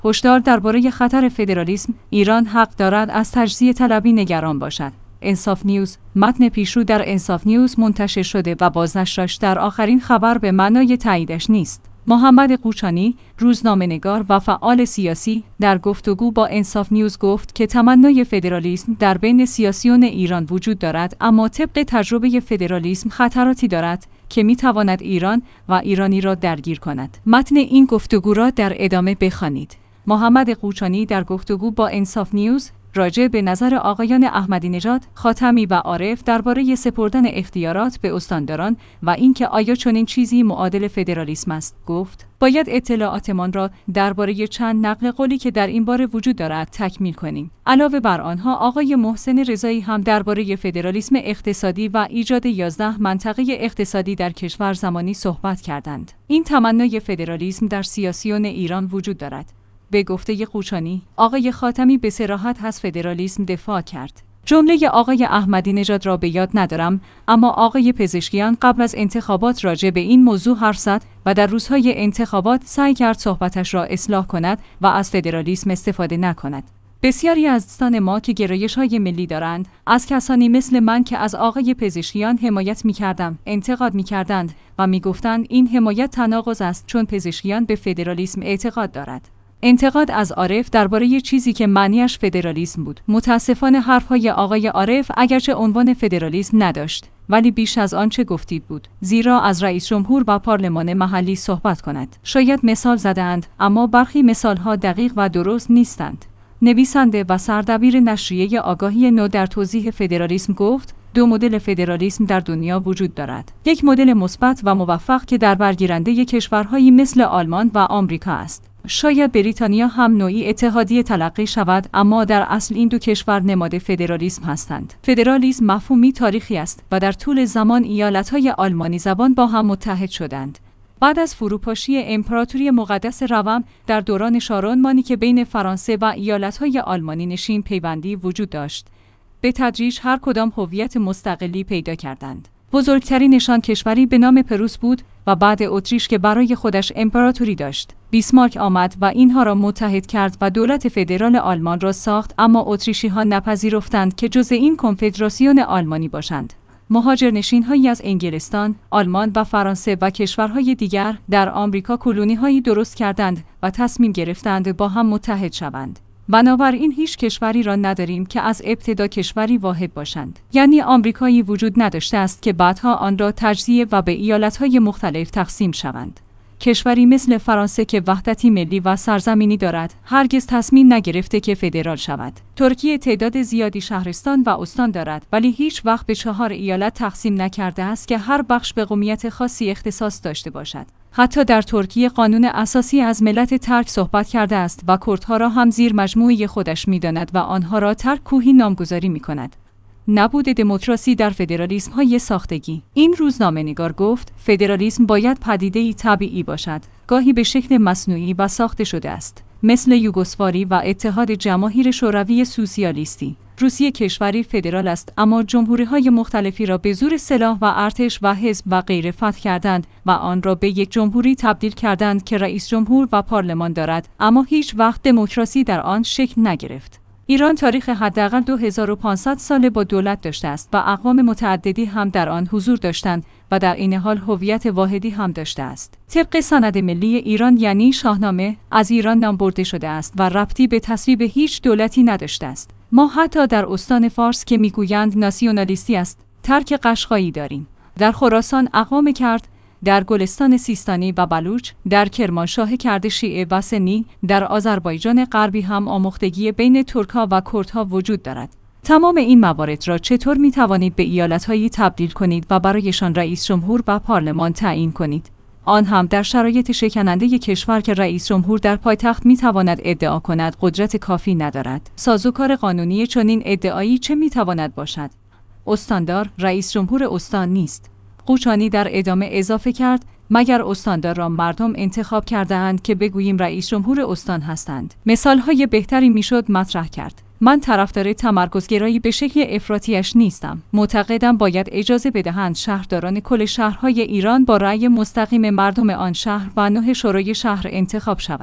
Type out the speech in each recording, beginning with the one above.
هشدار درباره خطر فدرالیسم، ایران حق دارد از تجزیه طلبی نگران باشد. انصاف نیوز. متن پیشرو در انصاف نیوز منتشر شده و بازنشرش در آخرین خبر به معنای تاییدش نیست. محمد قوچانی، روزنامه‌نگار و فعال سیاسی، در گفتگو با انصاف نیوز گفت که تمنای فدرالیسم در بین سیاسیون ایران وجود دارد، اما طبق تجربه فدرالیسم خطراتی دارد که می‌تواند ایران و ایرانی را درگیر کند. متن این گفتگو را در ادامه بخوانید. محمد قوچانی در گفتگو با انصاف نیوز راجع به نظر آقایان احمدی نژاد، خاتمی و عارف درباره سپردن اختیارات به استانداران و اینکه آیا چنین چیزی معادل فدرالیسم است، گفت: باید اطلاعاتمان را درباره چند نقل قولی که در این باره وجود دارد تکمیل کنیم. علاوه بر آنها، آقای محسن رضایی هم درباره فدرالیسم اقتصادی و ایجاد 11 منطقه اقتصادی در کشور زمانی صحبت کردند. این تمنای فدرالیسم در سیاسیون ایران وجود دارد. به گفته قوچانی، آقای خاتمی به صراحت از فدرالیسم دفاع کرد. جمله آقای احمدی نژاد را به یاد ندارم، اما آقای پزشکیان قبل از انتخابات راجع به این موضوع حرف زد و در روزهای انتخابات سعی کرد صحبتش را اصلاح کند و از فدرالیسم استفاده نکند. بسیاری از دوستان ما که گرایش‌های ملی دارند، از کسانی مثل من که از آقای پزشکیان حمایت می‌کردم، انتقاد می‌کردند و می‌گفتند این حمایت تناقض است چون پزشکیان به فدرالیسم اعتقاد دارد. انتقاد از عارف درباره چیزی که معنیش فدرالیسم بود. متاسفانه حرفهای آقای عارف اگرچه عنوان فدرالیسم نداشت، ولی بیش از آنچه گفتید بود، زیرا از رئیس جمهور و پارلمان محلی صحبت کند. شاید مثال زدند، اما برخی مثالها دقیق و درست نیستند. نویسنده و سردبیر نشریه آگاهی نو در توضیح فدرالیسم گفت: 2 مدل فدرالیسم در دنیا وجود دارد. یک مدل مثبت و موفق که در برگیرنده کشورهایی مثل آلمان و آمریکا است. شاید بریتانیا هم نوعی اتحادیه تلقی شود، اما در اصل این 2 کشور نماد فدرالیسم هستند. فدرالیسم مفهومی تاریخی است و در طول زمان ایالت‌های آلمانی زبان با هم متحد شدند. بعد از فروپاشی امپراتوری مقدس روم در دوران شارلمانی که بین فرانسه و ایالت‌های آلمانی نشین پیوندی وجود داشت، به تدریج هر کدام هویت مستقلی پیدا کردند. بزرگترینشان کشوری به نام پروس بود و بعد اتریش که برای خودش امپراتوری داشت. بیسمارک آمد و اینها را متحد کرد و دولت فدرال آلمان را ساخت، اما اتریشی‌ها نپذیرفتند که جزء این کنفدراسیون آلمانی باشند. مهاجرنشین‌هایی از انگلستان، آلمان و فرانسه و کشورهای دیگر در آمریکا کلونی‌هایی درست کردند و تصمیم گرفتند با هم متحد شوند. بنابراین هیچ کشوری را نداریم که از ابتدا کشوری واحد باشند. یعنی آمریکایی وجود نداشته است که بعدها آن را تجزیه و به ایالت‌های مختلف تقسیم شوند. کشوری مثل فرانسه که وحدتی ملی و سرزمینی دارد، هرگز تصمیم نگرفته که فدرال شود. ترکیه تعداد زیادی شهرستان و استان دارد، ولی هیچ وقت به 4 ایالت تقسیم نکرده است که هر بخش به قومیت خاصی اختصاص داشته باشد. حتی در ترکیه قانون اساسی از ملت ترک صحبت کرده است و کردها را هم زیر مجموعه خودش می‌داند و آنها را ترک کوهی نامگذاری می‌کند. نبود دموکراسی در فدرالیسم های ساختگی. این روزنامه‌نگار گفت: فدرالیسم باید پدیده‌ای طبیعی باشد، گاهی به شکل مصنوعی و ساخته شده است، مثل یوگسلاوی و اتحاد جماهیر شوروی سوسیالیستی. روسیه کشوری فدرال است، اما جمهوری‌های مختلفی را به زور سلاح و ارتش و حزب و غیره فتح کردند و آن را به یک جمهوری تبدیل کردند که رئیس جمهور و پارلمان دارد، اما هیچ وقت دموکراسی در آن شکل نگرفت. ایران تاریخ حداقل 2500 سال با دولت داشته است و اقوام متعددی هم در آن حضور داشتند و در این حال هویت واحدی هم داشته است. طبق سند ملی ایران یعنی شاهنامه از ایران نام برده شده است و ربطی به تصویب هیچ دولتی نداشته است. ما حتی در استان فارس که میگویند ناسیونالیستی است، ترک قشقایی داریم. در خراسان اقوام کرد، در گلستان سیستانی و بلوچ، در کرمانشاه کرد شیعه و سنی، در آذربایجان غربی هم آموختگی بین ترک‌ها و کردها وجود دارد. تمام این موارد را چطور می توانید به ایالت‌هایی تبدیل کنید و برایشان رئیس جمهور و پارلمان تعیین کنید؟ آن هم در شرایط شکننده کشور که رئیس جمهور در پایتخت می تواند ادعا کند قدرت کافی ندارد. سازوکار قانونی چنین ادعایی چه می تواند باشد؟ استاندار رئیس جمهور استان نیست. قوچانی در ادامه اضافه کرد: مگر استاندار را مردم انتخاب کرده اند که بگوییم رئیس جمهور استان هستند؟ مثالهای بهتری میشد مطرح کرد. من طرفدار تمرکزگرایی به شکل افراطیش نیستم. معتقدم باید اجازه بدهند شهرداران کل شهرهای ایران با رأی مستقیم مردم آن شهر و 9 شورای شهر انتخاب شود.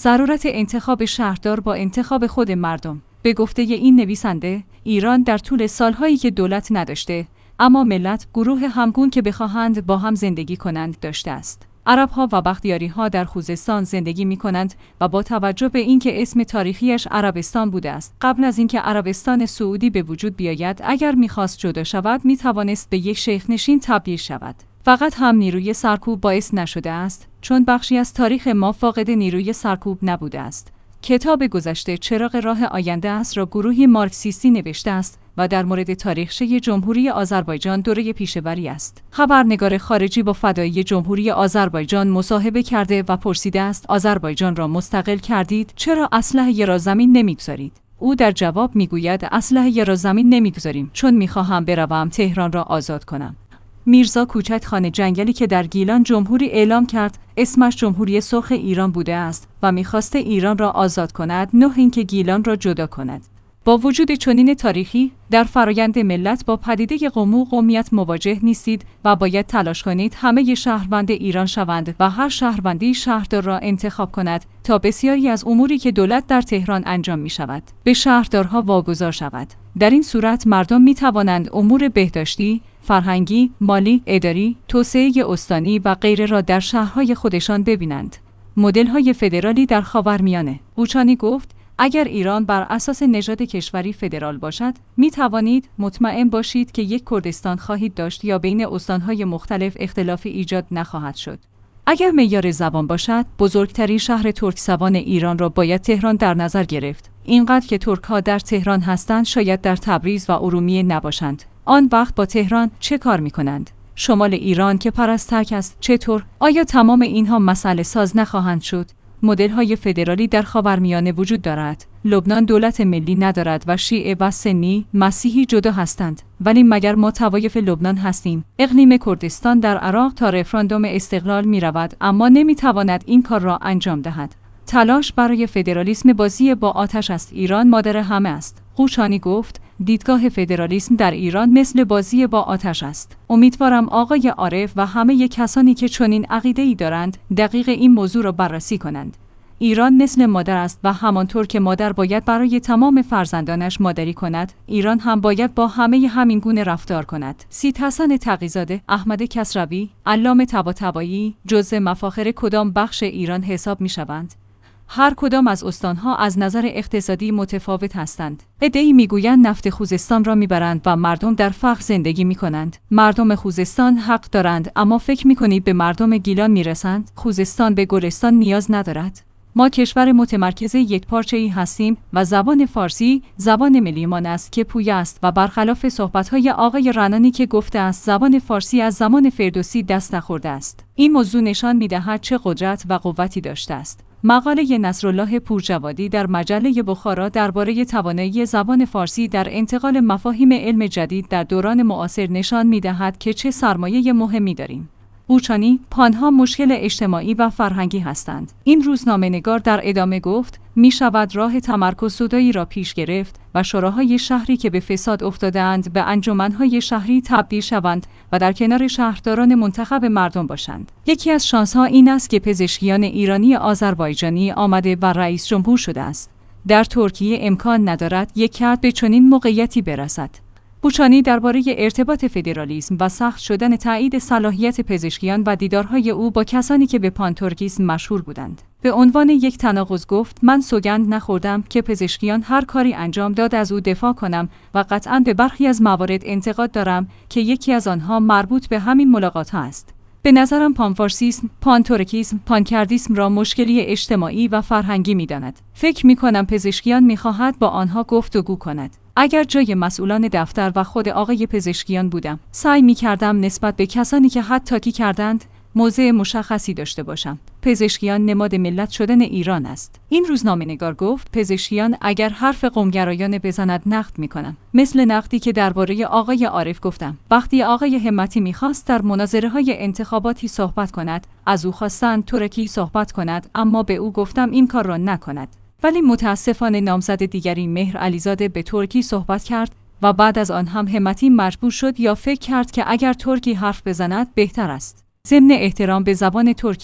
ضرورت انتخاب شهردار با انتخاب خود مردم. به گفته این نویسنده، ایران در طول سالهایی که دولت نداشته، اما ملت گروه همگون که بخواهند با هم زندگی کنند داشته است. عرب‌ها و بختیاری‌ها در خوزستان زندگی می‌کنند و با توجه به اینکه اسم تاریخیش عربستان بوده است، قبل از اینکه عربستان سعودی به وجود بیاید، اگر می‌خواست جدا شود، می‌توانست به یک شیخ نشین تبدیل شود. فقط هم نیروی سرکوب باعث نشده است، چون بخشی از تاریخ ما فاقد نیروی سرکوب نبوده است. کتاب گذشته چراغ راه آینده است را گروهی مارکسیستی نوشته است و در مورد تاریخچه جمهوری آذربایجان دوره پیشه‌وری است. خبرنگار خارجی با فدایی جمهوری آذربایجان مصاحبه کرده و پرسیده است آذربایجان را مستقل کردید، چرا اسلحه را زمین نمی‌گذارید؟ او در جواب میگوید اسلحه را زمین نمی‌گذاریم چون می‌خواهم بروم تهران را آزاد کنم. میرزا کوچک خان جنگلی که در گیلان جمهوری اعلام کرد، اسمش جمهوری سرخ ایران بوده است و می‌خواست ایران را آزاد کند، نه اینکه گیلان را جدا کند. با وجود چنین تاریخی، در فرایند ملت با پدیده قوم و قومیت مواجه نیستید و باید تلاش کنید همه شهروند ایران شوند و هر شهروندی شهردار را انتخاب کند تا بسیاری از اموری که دولت در تهران انجام می شود، به شهردارها واگذار شود. در این صورت مردم می توانند امور بهداشتی، فرهنگی، مالی، اداری، توسعه استانی و غیره را در شهرهای خودشان ببینند. مدل‌های فدرالی در خاورمیانه. قوچانی گفت اگر ایران بر اساس نژاد کشوری فدرال باشد، می توانید مطمئن باشید که یک کردستان خواهید داشت یا بین استانهای مختلف اختلافی ایجاد نخواهد شد. اگر معیار زبان باشد، بزرگترین شهر ترک زبان ایران را باید تهران در نظر گرفت. اینقدر که ترک‌ها در تهران هستند شاید در تبریز و ارومیه نباشند. آن وقت با تهران چه کار می کنند؟ شمال ایران که پرستک است چطور؟ آیا تمام اینها مسئله ساز نخواهند شد؟ مدل‌های فدرالی در خاورمیانه وجود دارد. لبنان دولت ملی ندارد و شیعه و سنی، مسیحی جدا هستند. ولی مگر ما طوایف لبنان هستیم؟ اقلیم کردستان در عراق تا رفراندوم استقلال می رود، اما نمی تواند این کار را انجام دهد. تلاش برای فدرالیسم بازی با آتش است. ایران مادر همه است. قوچانی گفت دیدگاه فدرالیسم در ایران مثل بازی با آتش است. امیدوارم آقای عارف و همه کسانی که چنین عقیده‌ای دارند دقیق این موضوع را بررسی کنند. ایران مثل مادر است و همانطور که مادر باید برای تمام فرزندانش مادری کند، ایران هم باید با همه همین گونه رفتار کند. سید حسن تقی‌زاده، احمد کسروی، علامه طباطبایی جزء مفاخر کدام بخش ایران حساب می‌شوند؟ هر کدام از استانها از نظر اقتصادی متفاوت هستند. عده‌ای میگویند نفت خوزستان را میبرند و مردم در فقر زندگی میکنند. مردم خوزستان حق دارند، اما فکر میکنید به مردم گیلان میرسند؟ خوزستان به گلستان نیاز ندارد. ما کشور متمرکز یکپارچه‌ای هستیم و زبان فارسی زبان ملیمان است که پویا است و برخلاف صحبت‌های آقای رنانی که گفته است زبان فارسی از زمان فردوسی دست نخورده است. این موضوع نشان می‌دهد چه قدرت و قوتی داشته است. مقاله نصرالله پورجوادی در مجله بخارا درباره توانایی زبان فارسی در انتقال مفاهیم علم جدید در دوران معاصر نشان می‌دهد که چه سرمایه مهمی داریم. قوچانی، پانها مشکل اجتماعی و فرهنگی هستند. این روزنامه‌نگار در ادامه گفت می شود راه تمرکز سودایی را پیش گرفت و شوراهای شهری که به فساد افتاده‌اند به انجمنهای شهری تبدیل شوند و در کنار شهرداران منتخب مردم باشند. یکی از شانس‌ها این است که پزشکیان ایرانی آذربایجانی آمده و رئیس جمهور شده است. در ترکیه امکان ندارد یک کرد به چنین موقعیتی برسد. قوچانی درباره ارتباط فدرالیسم و سخت شدن تایید صلاحیت پزشکیان و دیدارهای او با کسانی که به پانتورکیسم مشهور بودند. به عنوان یک تناقض گفت من سوگند نخوردم که پزشکیان هر کاری انجام داد از او دفاع کنم و قطعاً به برخی از موارد انتقاد دارم که یکی از آنها مربوط به همین ملاقات است. به نظرم پانفارسیسم، پانتورکیسم، پانکردیسم را مشکلی اجتماعی و فرهنگی می‌داند. فکر می‌کنم پزشکیان می‌خواهد با آنها گفتگو کند. اگر جای مسئولان دفتر و خود آقای پزشکیان بودم، سعی می‌کردم نسبت به کسانی که حداکی کردند، موضع مشخصی داشته باشم. پزشکیان نماد ملت شدن ایران است. این روزنامه‌نگار گفت پزشکیان اگر حرف قومگرایانه بزند نقد می‌کنم. مثل نقدی که درباره آقای عارف گفتم. وقتی آقای همتی می‌خواست در مناظره‌های انتخاباتی صحبت کند، از او خواستند ترکی صحبت کند، اما به او گفتم این کار را نکند. ولی متاسفانه نامزد دیگری مهر علیزاده به ترکی صحبت کرد و بعد از آن هم همتی مجبور شد یا فکر کرد که اگر ترکی حرف بزند بهتر است. ضمن احترام به زبان ترکی،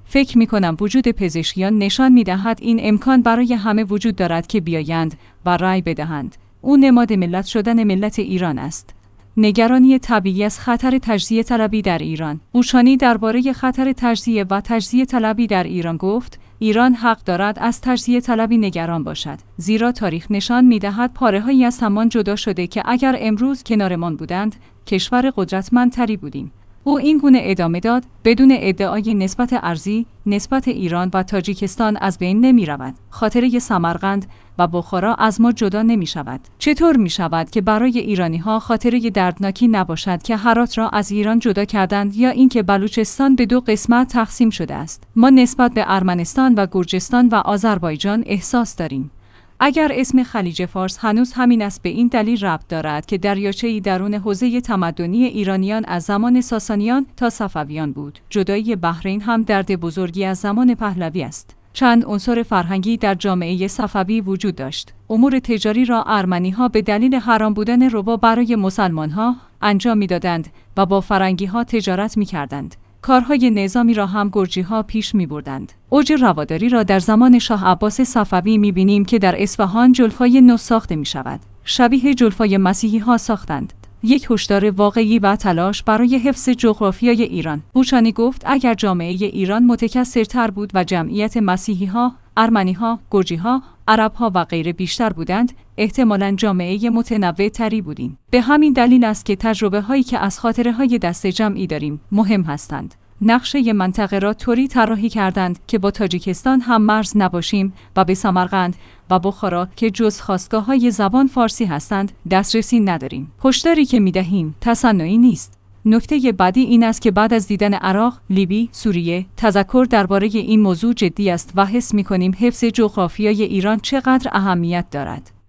فکر می‌کنم وجود پزشکیان نشان می‌دهد این امکان برای همه وجود دارد که بیایند و رأی بدهند. او نماد ملت شدن ملت ایران است. نگرانی طبیعی از خطر تجزیه طلبی در ایران. اوشانی درباره خطر تجزیه و تجزیه طلبی در ایران گفت: ایران حق دارد از تجزیه طلبی نگران باشد، زیرا تاریخ نشان می‌دهد پاره‌هایی از همان جدا شده که اگر امروز کنارمان بودند، کشور قدرتمندتری بودیم. او این گونه ادامه داد: بدون ادعای نسبت ارضی، نسبت ایران و تاجیکستان از بین نمی رود. خاطره سمرقند و بخارا از ما جدا نمی شود. چطور می شود که برای ایرانی ها خاطره دردناکی نباشد که هرات را از ایران جدا کردند یا اینکه بلوچستان به 2 قسمت تقسیم شده است؟ ما نسبت به ارمنستان و گرجستان و آذربایجان احساس داریم. اگر اسم خلیج فارس هنوز همین است، به این دلیل ربط دارد که دریاچه‌ای درون حوزه تمدنی ایرانیان از زمان ساسانیان تا صفویان بود. جدایی بحرین هم درد بزرگی از زمان پهلوی است. چند عنصر فرهنگی در جامعه صفوی وجود داشت. امور تجاری را ارمنی‌ها به دلیل حرام بودن ربا برای مسلمان‌ها انجام می‌دادند و با فرنگی‌ها تجارت می‌کردند. کارهای نظامی را هم گرجی‌ها پیش می‌بردند. اوج رواداری را در زمان شاه عباس صفوی می‌بینیم که در اصفهان جلفای نو ساخته می‌شود. شبیه جلفای مسیحی‌ها ساختند. یک هشدار واقعی و تلاش برای حفظ جغرافیای ایران. اوشانی گفت اگر جامعه ایران متکثرتر بود و جمعیت مسیحی‌ها، ارمنی‌ها، گرجی‌ها، عرب‌ها و غیره بیشتر بودند، احتمالاً جامعه متنوع‌تری بودیم. به همین دلیل است که تجربه‌هایی که از خاطره‌های دست جمعی داریم مهم هستند. نقشه منطقه را طوری طراحی کردند که با تاجیکستان هم مرز نباشیم و به سمرقند و بخارا که جز خاستگاه‌های زبان فارسی هستند دسترسی نداریم. هشداری که می‌دهیم تصنعی نیست. نکته بعدی این است که بعد از دیدن عراق، لیبی، سوریه، تذکر درباره این موضوع جدی است و حس می‌کنیم حفظ جغرافیای ایران چقدر اهمیت دارد.